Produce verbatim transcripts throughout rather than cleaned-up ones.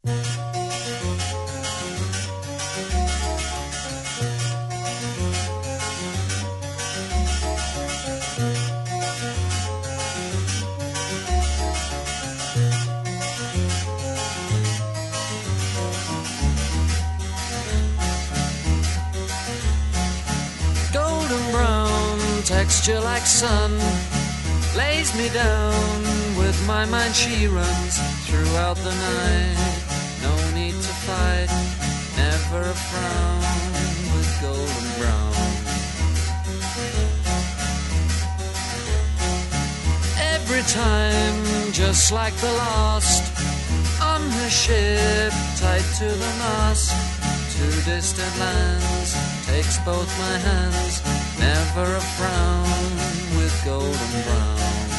Texture like sun lays me down. With my mind she runs throughout the night. No need to fight, never a frown. With golden brown, every time just like the last. On her ship, tied to the mast, to distant lands, takes both my hands. Never a frown with golden brown.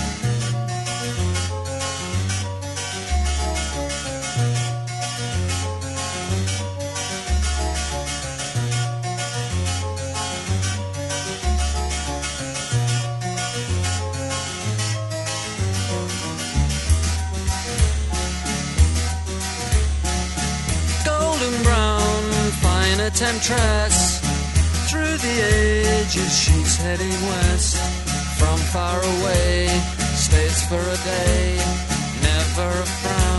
Golden brown, fine a temptress. Through the ages she's heading west. From far away, stays for a day, never a frown.